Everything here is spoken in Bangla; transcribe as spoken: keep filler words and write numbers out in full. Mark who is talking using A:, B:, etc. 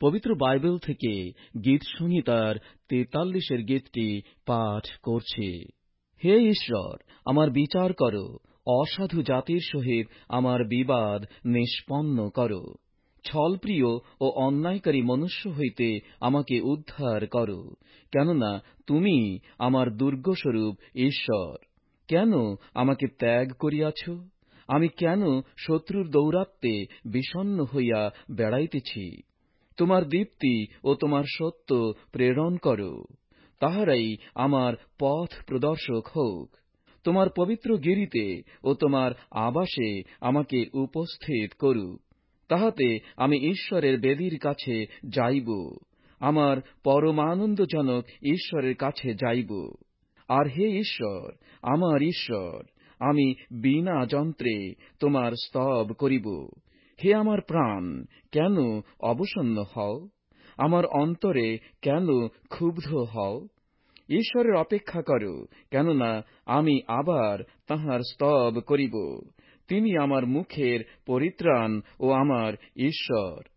A: পবিত্র বাইবেল থেকে গীত সংহিতার তেতাল্লিশের গীতটি পাঠ করছি। হে ঈশ্বর, আমার বিচার করো, অসাধু জাতির সহিত আমার বিবাদ নিষ্পন্ন করো। ছলপ্রিয় ও অন্যায়কারী মনুষ্য হইতে আমাকে উদ্ধার করো, কেননা তুমি আমার দুর্গস্বরূপ ঈশ্বর। কেন আমাকে ত্যাগ করিয়াছ? আমি কেন শত্রুর দৌরাত্ম্যে বিষণ্ণ হইয়া বেড়াইতেছি? তোমার দীপ্তি ও তোমার সত্য প্রেরণ করো, তাহারাই আমার পথ প্রদর্শক হোক। তোমার পবিত্র গিরিতে ও তোমার আবাসে আমাকে উপস্থিত করুক, তাহাতে আমি ঈশ্বরের বেদীর কাছে যাইব, আমার পরমানন্দজনক ঈশ্বরের কাছে যাইব। আর হে ঈশ্বর, আমার ঈশ্বর, আমি বিনা যন্ত্রে তোমার স্তব করিব। হে আমার প্রাণ, কেন অবসন্ন হও? আমার অন্তরে কেন ক্ষুব্ধ হও? ঈশ্বরের অপেক্ষা করো, কেননা আমি আবার তাঁহার স্তব করিব। তিনি আমার মুখের পরিত্রাণ ও আমার ঈশ্বর।